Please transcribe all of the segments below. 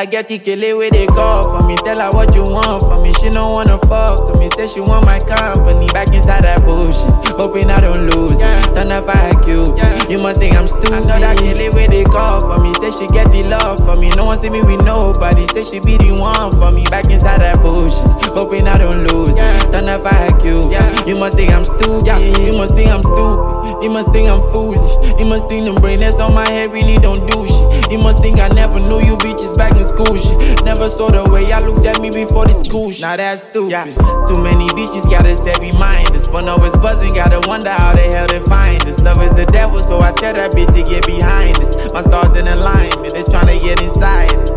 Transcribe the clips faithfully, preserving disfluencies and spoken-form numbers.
I get Ikele where they call for me. Tell her what you want from me. She don't wanna fuck with me. Say she want my company. Back inside that bullshit. Hoping I don't lose it. Turn up I you. You must think I'm stupid. I know that Ikele where they call for me. Say she get the love for me. No one see me with nobody. Say she be the one for me. Back inside that bullshit. Hoping I don't lose it. Turn up I you. You must think I'm stupid. You must think I'm stupid. You must think I'm foolish. You must think the brain that's on my head really don't do shit. You must think I never knew you bitches back in school shit. Never saw the way y'all looked at me before the school shit. Now that's stupid. Yeah. Too many bitches got us every mind. This phone always buzzing, gotta wonder how the hell they find us. Love is the devil, so I tell that bitch to get behind us. My stars in alignment, they tryna get inside it.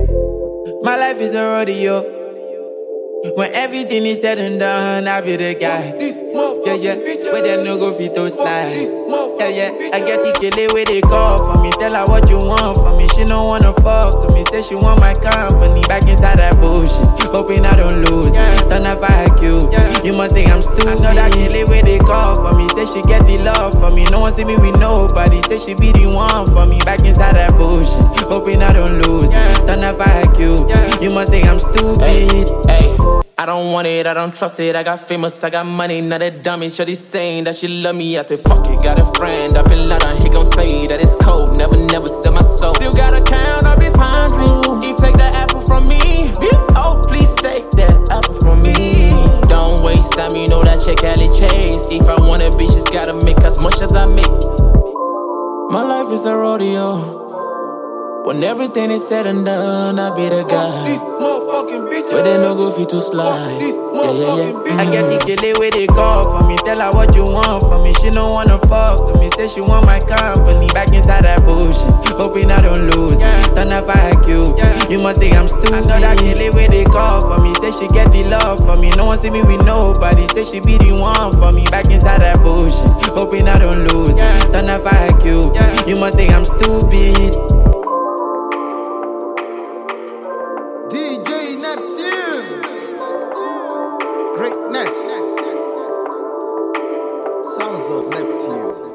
My life is a rodeo. When everything is said and done, I be the guy. Yeah, yeah, where that no go fit to slide. Yeah, yeah, I get Ikele where they call for me. Tell her what you want from me. She don't wanna fuck with me. Say she want my company. Back inside that bullshit. Hoping I don't lose it. Turn up I you. You must think I'm stupid. I know that Ikele where they call for me. Say she get the love for me. No one see me with nobody. Say she be the one for me. Back inside that bullshit. Hoping I don't lose it. Turn up I you. You must think I'm stupid. Hey, hey. I don't want it, I don't trust it. I got famous, I got money, not a dummy. Shorty saying that she love me. I say fuck it, got a friend up in London. He gon' say that it's cold, never, never sell my soul. Still gotta count up his hundreds. He take the apple from me. Oh, please take that apple from me. Don't waste time, you know that chick Ellie Chase. If I want a bitch, she's gotta make as much as I make. My life is a rodeo. When everything is said and done, I be the guy. Where they no go fit to slide. Yeah, yeah, yeah. I get Ikele where they call for me. Tell her what you want from me. She don't wanna fuck with me. Say she want my company. Back inside that bullshit. Hoping I don't lose it. Turn up I you. You must think I'm stupid. I know that Ikele where they call for me. Say she get the love for me. No one see me with nobody. Say she be the one for me. Back inside that bullshit. Hoping I don't lose it. Turn up I you. You must think I'm stupid. D J Neptune. Greatness. Sounds of Neptune.